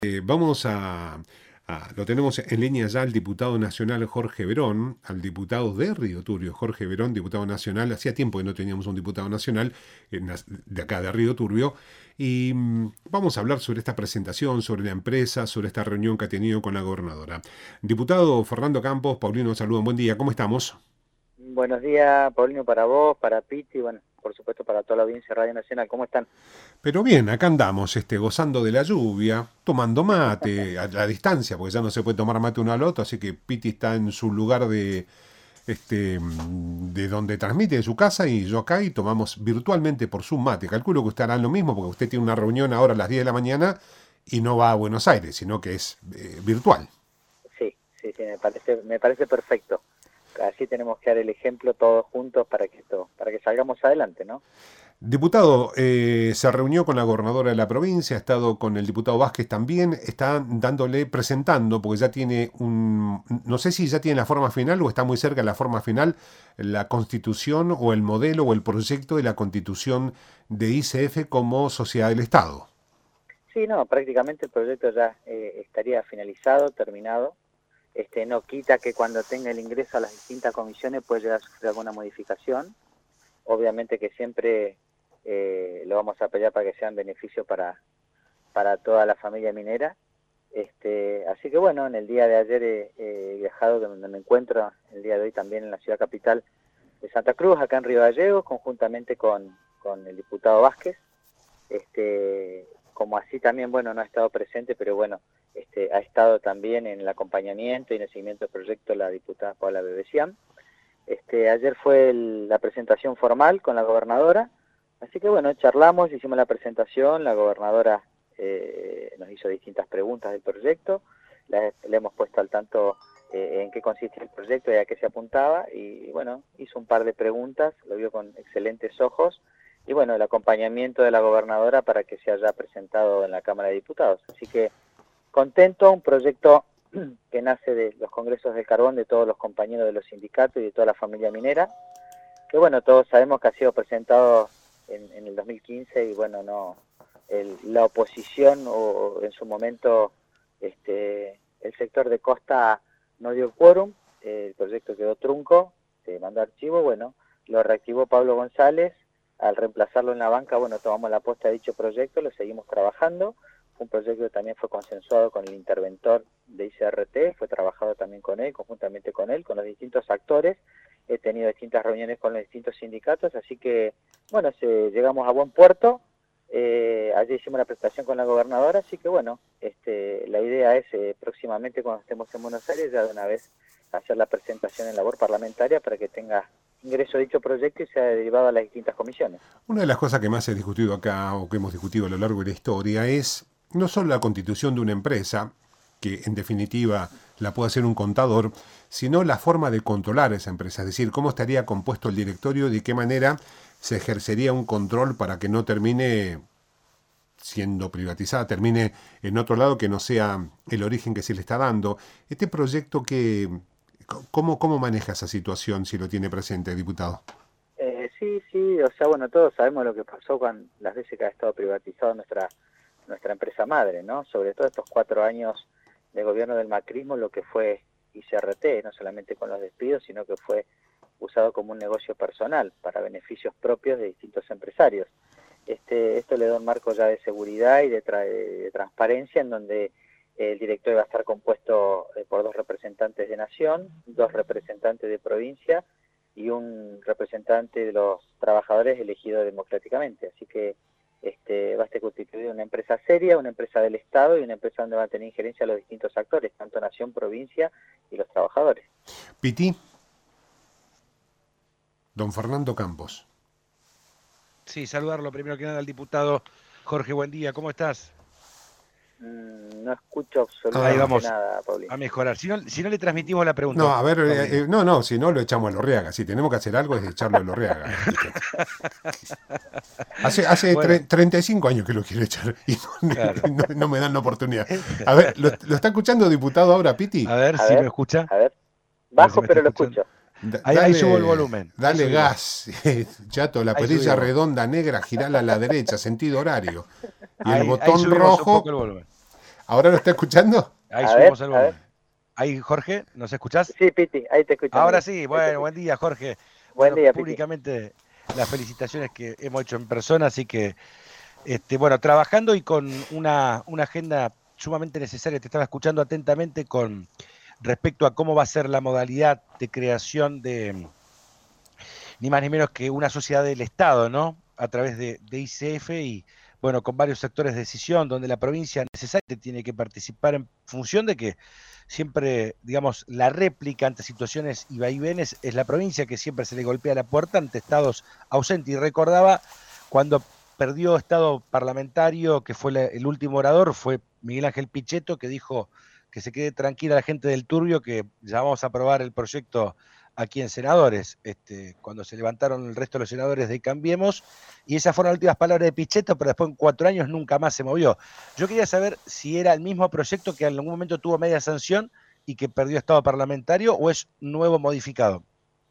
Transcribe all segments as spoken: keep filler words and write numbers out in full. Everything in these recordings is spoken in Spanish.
Eh, vamos a, a- lo tenemos en línea ya al diputado nacional Jorge Verón, al diputado de Río Turbio, Jorge Verón, diputado nacional. Hacía tiempo que no teníamos un diputado nacional eh, nas- de acá de Río Turbio. Y mm, vamos a hablar sobre esta presentación, sobre la empresa, sobre esta reunión que ha tenido con la gobernadora. Diputado Fernando Campos, Paulino, saludos, buen día, ¿cómo estamos? Buenos días, Paulino, para vos, para Piti, bueno, por supuesto para toda la audiencia de Radio Nacional. ¿Cómo están? Pero bien, acá andamos, este, gozando de la lluvia, tomando mate a la distancia, porque ya no se puede tomar mate uno al otro, así que Piti está en su lugar de, este, mm, de donde transmite de su casa y yo acá y tomamos virtualmente por Zoom mate. Calculo que usted hará lo mismo porque usted tiene una reunión ahora a las diez de la mañana y no va a Buenos Aires, sino que es eh, virtual. Sí, sí, sí, me parece, me parece perfecto. Así tenemos que dar el ejemplo todos juntos para que esto, para que salgamos adelante, ¿no? Diputado, eh, se reunió con la gobernadora de la provincia, ha estado con el diputado Vázquez también, está dándole, presentando, porque ya tiene un, no sé si ya tiene la forma final o está muy cerca de la forma final, la constitución o el modelo o el proyecto de la constitución de I C F como sociedad del Estado. Sí, no, prácticamente el proyecto ya eh, estaría finalizado, terminado. Este, no quita que cuando tenga el ingreso a las distintas comisiones puede llegar a sufrir alguna modificación. Obviamente que siempre eh, lo vamos a pelear para que sean beneficios para, para toda la familia minera. Este, así que bueno, en el día de ayer he, he viajado, de donde me encuentro, el día de hoy también en la ciudad capital de Santa Cruz, acá en Río Gallegos, conjuntamente con, con el diputado Vázquez. Este, como así también, bueno, no ha estado presente, pero bueno, este, ha estado también en el acompañamiento y en el seguimiento del proyecto la diputada Paula Bebesian. Este, ayer fue el, la presentación formal con la gobernadora, así que bueno, charlamos, hicimos la presentación, la gobernadora eh, nos hizo distintas preguntas del proyecto, le, le hemos puesto al tanto eh, en qué consiste el proyecto y a qué se apuntaba, y bueno, hizo un par de preguntas, lo vio con excelentes ojos, y bueno, el acompañamiento de la gobernadora para que se haya presentado en la Cámara de Diputados. Así que contento, un proyecto que nace de los congresos del carbón de todos los compañeros de los sindicatos y de toda la familia minera, que bueno, todos sabemos que ha sido presentado en, en el dos mil quince y bueno, no el, la oposición o en su momento este el sector de costa no dio quórum, eh, el proyecto quedó trunco, se mandó archivo, bueno, lo reactivó Pablo González, al reemplazarlo en la banca, bueno, tomamos la posta de dicho proyecto, lo seguimos trabajando, un proyecto que también fue consensuado con el interventor de I C R T, fue trabajado también con él, conjuntamente con él, con los distintos actores, he tenido distintas reuniones con los distintos sindicatos, así que, bueno, se, llegamos a buen puerto, eh, ayer hicimos la presentación con la gobernadora, así que, bueno, este, la idea es eh, próximamente cuando estemos en Buenos Aires, ya de una vez hacer la presentación en labor parlamentaria para que tenga ingreso dicho proyecto y sea derivado a las distintas comisiones. Una de las cosas que más he discutido acá o que hemos discutido a lo largo de la historia es no solo la constitución de una empresa, que en definitiva la puede hacer un contador, sino la forma de controlar esa empresa, es decir, cómo estaría compuesto el directorio, de qué manera se ejercería un control para que no termine siendo privatizada, termine en otro lado que no sea el origen que se le está dando. Este proyecto que, ¿cómo, cómo maneja esa situación si lo tiene presente, diputado? Eh, sí, sí, o sea, bueno, todos sabemos lo que pasó con las veces que ha estado privatizado nuestra nuestra empresa madre, ¿no? Sobre todo estos cuatro años de gobierno del macrismo, lo que fue I C R T, no solamente con los despidos, sino que fue usado como un negocio personal para beneficios propios de distintos empresarios. Este, esto le da un marco ya de seguridad y de, tra de transparencia en donde el directorio va a estar compuesto por dos representantes de nación, dos representantes de provincia y un representante de los trabajadores elegido democráticamente. Así que este, va a estar constituida una empresa seria, una empresa del Estado y una empresa donde van a tener injerencia los distintos actores, tanto nación, provincia y los trabajadores. Piti, don Fernando Campos. Sí, saludarlo primero que nada al diputado Jorge, buen día, ¿cómo estás? Mm, no escucho Ahí absolutamente vamos nada, Paulino. a mejorar. Si no, si no le transmitimos la pregunta, No, a ver, eh, Paulino. eh, no, no, si no lo echamos a Lorriaga. Si tenemos que hacer algo es echarlo a Lorriaga. Hace, hace Bueno, tre- treinta y cinco años que lo quiero echar y no, claro. no- no me dan la oportunidad. A ver, ¿lo, lo está escuchando, diputado, ahora, Piti? A ver A si me ver, escucha, a ver. a ver si Bajo, me está pero lo escuchando. escucho. Da- Ahí, ahí subo el dale, volumen, ahí dale subimos, gas, chato, la ahí perilla subimos. redonda negra, girala a la derecha, sentido horario. Y el Ahí, ahí botón subimos un poco rojo, el volumen. ¿Ahora lo está escuchando? Ahí A ver, subimos el a ver. volumen. Ahí, Jorge, ¿nos escuchás? Sí, Piti, ahí te escucho, Ahora amigo. sí, Ahí te bueno, buen escucho. día, Jorge. Buen Bueno, día, Piti. públicamente las felicitaciones que hemos hecho en persona, así que, este, bueno, trabajando y con una, una agenda sumamente necesaria. Te estaba escuchando atentamente con respecto a cómo va a ser la modalidad de creación de ni más ni menos que una sociedad del Estado, ¿no? A través de, de I C F y, bueno, con varios sectores de decisión, donde la provincia necesariamente tiene que participar en función de que siempre, digamos, la réplica ante situaciones y vaivenes es la provincia que siempre se le golpea la puerta ante estados ausentes. Y recordaba cuando perdió estado parlamentario, que fue la, el último orador, fue Miguel Ángel Pichetto, que dijo que se quede tranquila la gente del Turbio, que ya vamos a aprobar el proyecto aquí en senadores, este, cuando se levantaron el resto de los senadores de Cambiemos, y esas fueron las últimas palabras de Pichetto, pero después en cuatro años nunca más se movió. Yo quería saber si era el mismo proyecto que en algún momento tuvo media sanción y que perdió estado parlamentario, o es nuevo modificado.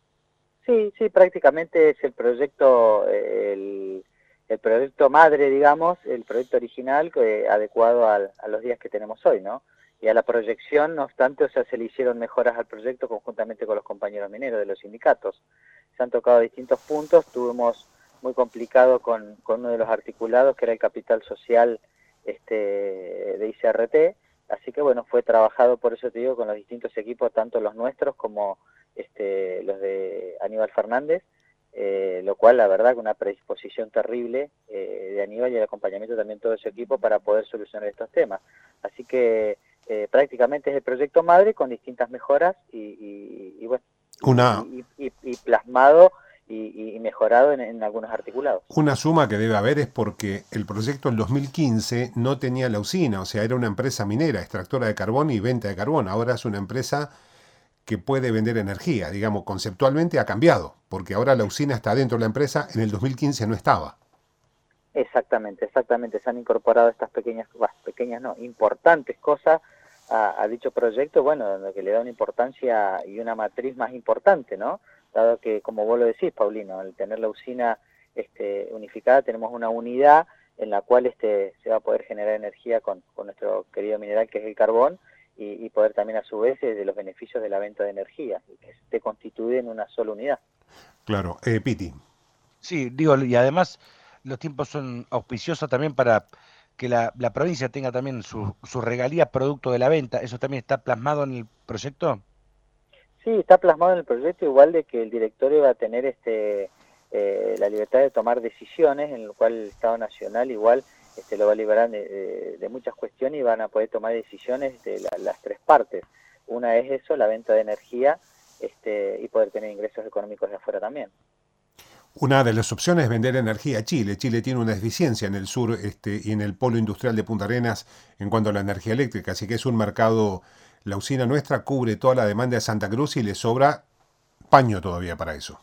Sí, sí, prácticamente es el proyecto, el, el proyecto madre, digamos, el proyecto original eh, adecuado al, a los días que tenemos hoy, ¿no? Y a la proyección, no obstante, o sea, se le hicieron mejoras al proyecto conjuntamente con los compañeros mineros de los sindicatos. Se han tocado distintos puntos, tuvimos muy complicado con, con uno de los articulados, que era el capital social este, de I C R T, así que bueno, fue trabajado, por eso te digo, con los distintos equipos, tanto los nuestros como este, los de Aníbal Fernández, eh, lo cual la verdad con una predisposición terrible eh, de Aníbal y el acompañamiento también de todo ese equipo para poder solucionar estos temas. Así que eh, prácticamente es el proyecto madre con distintas mejoras y, y, y bueno, Una, y, y, y, y plasmado y, y mejorado en, en algunos articulados. Una suma que debe haber es porque el proyecto del dos mil quince no tenía la usina, o sea, era una empresa minera, extractora de carbón y venta de carbón. Ahora es una empresa que puede vender energía, digamos, conceptualmente ha cambiado, porque ahora la usina está dentro de la empresa, en el dos mil quince no estaba. Exactamente, exactamente. Se han incorporado estas pequeñas, bah, pequeñas no, importantes cosas a, a dicho proyecto, bueno, lo que le da una importancia y una matriz más importante, ¿no? Dado que, como vos lo decís, Paulino, al tener la usina este, unificada, tenemos una unidad en la cual este, se va a poder generar energía con, con nuestro querido mineral que es el carbón y, y poder también a su vez de los beneficios de la venta de energía, y que esté constituida en una sola unidad. Claro, eh, Piti. Sí, digo, y además los tiempos son auspiciosos también para que la, la provincia tenga también su, su regalía producto de la venta. ¿Eso también está plasmado en el proyecto? Sí, está plasmado en el proyecto igual de que el directorio va a tener este eh, la libertad de tomar decisiones, en lo cual el Estado Nacional igual este, lo va a liberar de, de, de muchas cuestiones y van a poder tomar decisiones de la, las tres partes. Una es eso, la venta de energía este, y poder tener ingresos económicos de afuera también. Una de las opciones es vender energía a Chile. Chile tiene una deficiencia en el sur este, y en el polo industrial de Punta Arenas en cuanto a la energía eléctrica, así que es un mercado, la usina nuestra cubre toda la demanda de Santa Cruz y le sobra paño todavía para eso.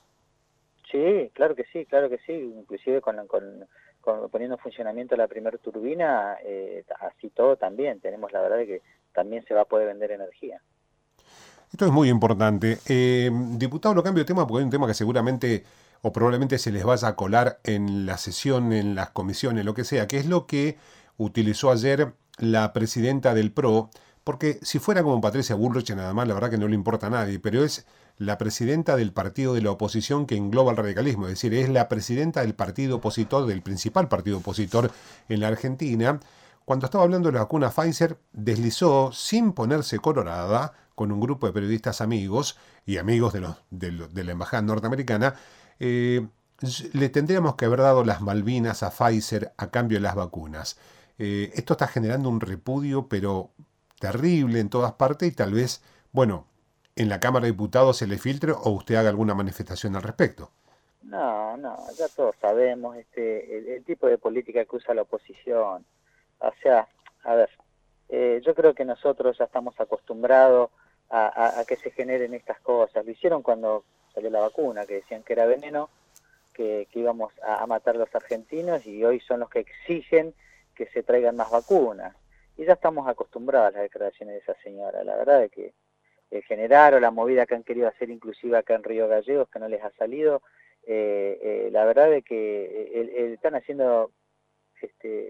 Sí, claro que sí, claro que sí, inclusive con, con, con poniendo en funcionamiento la primera turbina, eh, así todo también, tenemos la verdad de que también se va a poder vender energía. Esto es muy importante. Eh, diputado, lo cambio de tema porque hay un tema que seguramente o probablemente se les vaya a colar en la sesión, en las comisiones, lo que sea, que es lo que utilizó ayer la presidenta del P R O, porque si fuera como Patricia Bullrich nada más, la verdad que no le importa a nadie, pero es la presidenta del partido de la oposición que engloba el radicalismo, es decir, es la presidenta del partido opositor, del principal partido opositor en la Argentina. Cuando estaba hablando de la vacuna Pfizer, deslizó, sin ponerse colorada, con un grupo de periodistas amigos y amigos de, los, de, lo, de la embajada norteamericana, eh, le tendríamos que haber dado las Malvinas a Pfizer a cambio de las vacunas. Eh, esto está generando un repudio, pero terrible en todas partes y tal vez, bueno, en la Cámara de Diputados se le filtre o usted haga alguna manifestación al respecto. No, no, ya todos sabemos este el, el tipo de política que usa la oposición. O sea, a ver, eh, yo creo que nosotros ya estamos acostumbrados a, a, a que se generen estas cosas. Lo hicieron cuando salió la vacuna, que decían que era veneno, que, que íbamos a, a matar a los argentinos, y hoy son los que exigen que se traigan más vacunas. Y ya estamos acostumbrados a las declaraciones de esa señora. La verdad es que el generar o la movida que han querido hacer inclusive acá en Río Gallegos, que no les ha salido, eh, eh, la verdad es que eh, eh, están haciendo... este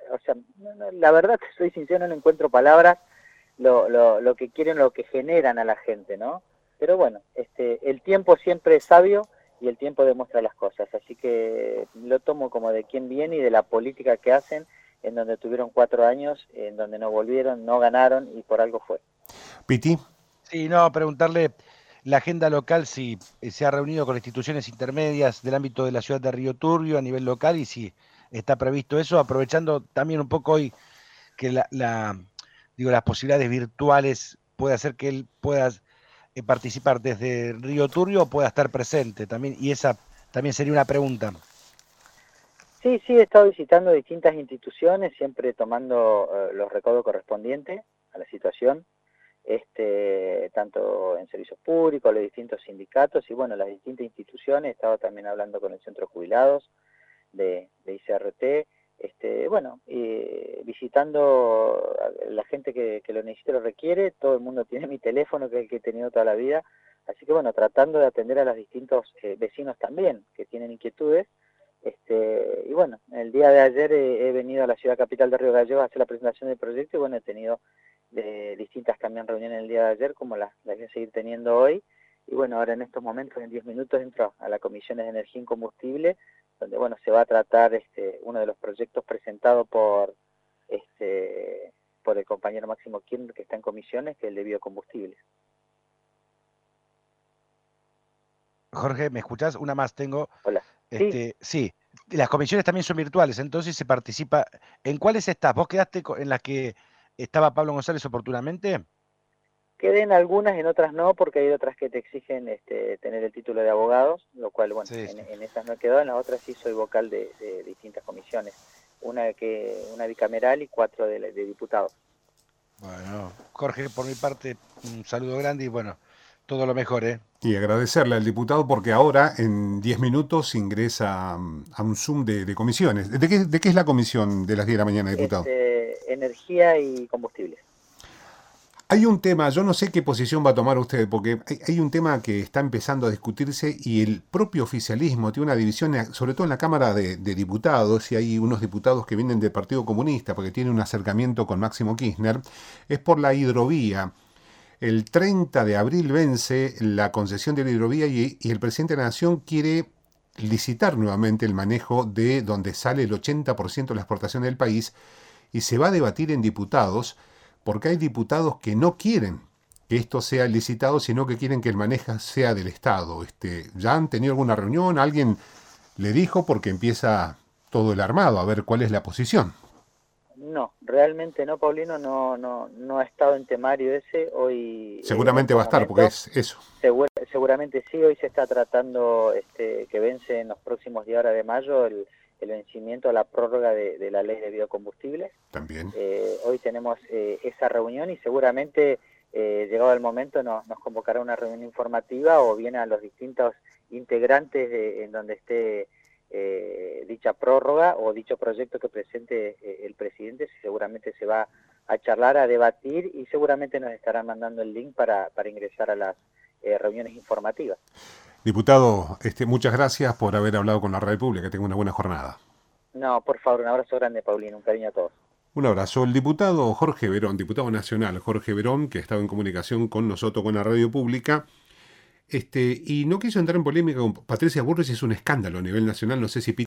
o sea, no, no, la verdad, te soy sincero, no encuentro palabras lo, lo, lo que quieren, lo que generan a la gente, ¿no? Pero bueno, este, el tiempo siempre es sabio y el tiempo demuestra las cosas, así que lo tomo como de quién viene y de la política que hacen, en donde tuvieron cuatro años, en donde no volvieron, no ganaron y por algo fue. Piti. Sí, no, preguntarle la agenda local si se ha reunido con instituciones intermedias del ámbito de la ciudad de Río Turbio a nivel local y si está previsto eso, aprovechando también un poco hoy que la, la digo las posibilidades virtuales puede hacer que él pueda eh, participar desde Río Turbio o pueda estar presente también, y esa también sería una pregunta. Sí, sí, he estado visitando distintas instituciones, siempre tomando eh, los recaudos correspondientes a la situación, este, tanto en servicios públicos, los distintos sindicatos y bueno, las distintas instituciones. He estado también hablando con el Centro de Jubilados de, de I C R T, este, bueno, eh, visitando a la gente que, que lo necesite, lo requiere. Todo el mundo tiene mi teléfono, que es el que he tenido toda la vida, así que bueno, tratando de atender a los distintos eh, vecinos también que tienen inquietudes. Este, y bueno, el día de ayer he, he venido a la ciudad capital de Río Gallegos a hacer la presentación del proyecto y bueno, he tenido de distintas también reuniones el día de ayer, como las, las voy a seguir teniendo hoy. Y bueno, ahora en estos momentos, en diez minutos, entro a la Comisión de Energía y Combustible, donde bueno, se va a tratar este, uno de los proyectos presentados por este por el compañero Máximo Kirchner, que está en comisiones, que es el de biocombustibles. Jorge, ¿me escuchás? Una más tengo. Hola. Este, sí. sí, las comisiones también son virtuales, entonces se participa. ¿En cuáles estás? ¿Vos quedaste en las que estaba Pablo González oportunamente? Quedé en algunas, en otras no, porque hay otras que te exigen este, tener el título de abogados, lo cual, bueno, sí, sí. En, en esas no he quedado, en las otras sí soy vocal de, de distintas comisiones, una que una bicameral y cuatro de, de diputados. Bueno, Jorge, por mi parte, un saludo grande y bueno, todo lo mejor, ¿eh? Y agradecerle al diputado porque ahora en diez minutos ingresa a un Zoom de, de comisiones. ¿De qué, ¿De qué es la comisión de las diez de la mañana, diputado? Este, energía y combustibles. Hay un tema, yo no sé qué posición va a tomar usted, porque hay, hay un tema que está empezando a discutirse y el propio oficialismo tiene una división, sobre todo en la Cámara de, de Diputados, y hay unos diputados que vienen del Partido Comunista, porque tienen un acercamiento con Máximo Kirchner, es por la hidrovía. El treinta de abril vence la concesión de la hidrovía y, y el presidente de la Nación quiere licitar nuevamente el manejo de donde sale el ochenta por ciento de la exportación del país y se va a debatir en diputados porque hay diputados que no quieren que esto sea licitado, sino que quieren que el manejo sea del Estado. Este, ¿ya han tenido alguna reunión? ¿Alguien le dijo? Porque empieza todo el armado, a ver cuál es la posición. No, realmente no, Paulino, no no no ha estado en temario ese. Hoy seguramente va a estar, porque es eso. Segura, seguramente sí, hoy se está tratando este, que vence en los próximos días de mayo el, el vencimiento, la prórroga de, de la ley de biocombustibles. También. Eh, hoy tenemos eh, esa reunión y seguramente, eh, llegado el momento, nos, nos convocará una reunión informativa o bien a los distintos integrantes de, en donde esté Eh, dicha prórroga o dicho proyecto que presente eh, el presidente. Seguramente se va a charlar, a debatir y seguramente nos estarán mandando el link para, para ingresar a las eh, reuniones informativas. Diputado, este, muchas gracias por haber hablado con la Radio Pública. Que tenga una buena jornada. No, por favor, un abrazo grande, Paulino, un cariño a todos. Un abrazo. El diputado Jorge Verón, diputado nacional Jorge Verón, que ha estado en comunicación con nosotros, con la Radio Pública. Este, y no quiso entrar en polémica con Patricia Bullrich, es un escándalo a nivel nacional, no sé si